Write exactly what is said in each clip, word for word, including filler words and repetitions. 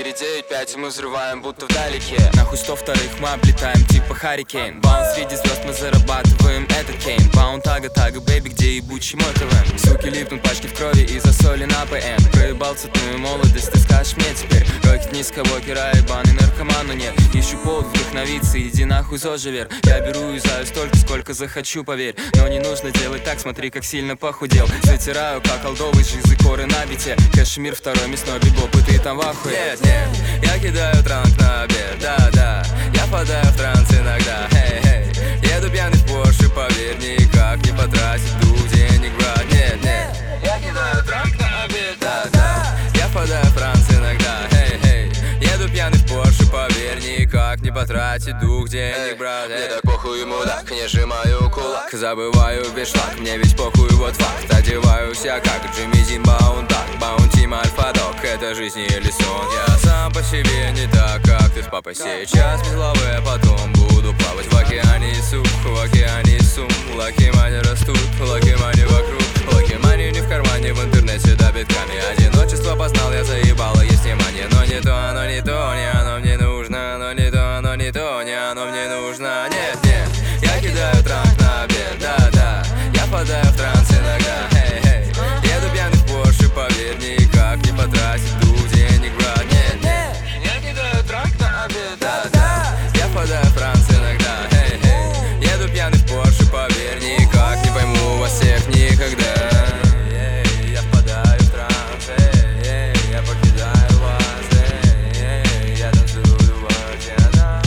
девять девять пять, и мы взрываем, будто вдалеке. Нахуй сто вторых мы облетаем, типа Харрикейн. Баунс среди звезд, мы зарабатываем этот кейн. Баун тага тага, бэйби, где ебучий мой КВН? Суки липнут, пачки в крови из-за соли на ПМ. Проебал цветную молодость, ты скажешь мне теперь. Рокет низко, вокера, ебаный наркоман, но нет. Ищу повод вдохновиться, иди нахуй зоживер. Я беру и заю столько, сколько захочу, поверь. Но не нужно делать так, смотри, как сильно похудел. Затираю, как олдовый жизы коры на бите. Кашемир, второй мясной бибоп, и ты там в ахуе. Нет, нет, я кидаю транк на обед, да-да. Я впадаю в транс иногда, хей-хей. Еду пьяный в Порше, поверь, никак не потратить дух, денег, брат. Нет, нет, я кидаю транк на обед, да-да. Я впадаю в транс иногда, хей-хей. Еду пьяный в Порше, поверь, никак не потратить дух, денег, брат. Мне так похуй, мудак, не сжимаю кулак. Забываю весь шлак, мне ведь похуй, вот факт. Одеваюсь я как Джимми Дин, Баунтак, Баунтим, Альфа-Дог. Это жизнь или сон? Я сам по себе не так, как ты с папой. Сейчас без головы, а потом буду плавать в океане и сух, в океане и сум. Лаки-мани растут, лаки-мани вокруг. Лаки-мани не в кармане, в интернете да битками. Одиночество познал, я заебало, есть внимание. Но не то, оно не то, не оно мне нужно. Но не то, оно не то, не оно мне нужно. Нет, нет, я кидаю транк на обед, да-да. Я впадаю в транс иногда, хей-хей. Еду пьяный в Порше, поверь, никак не потратить дух, денег, брат. Нет, нет, Я кидаю транк на обед, да-да. Я впадаю в транс иногда, хей-хей. Еду пьяный в Порше, поверь, никак не пойму вас всех никогда. Эй, я впадаю в транс, эй, эй, я покидаю вас, эй, эй, я танцую в океанах,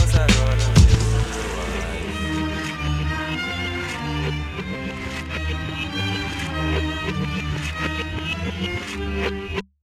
за городом.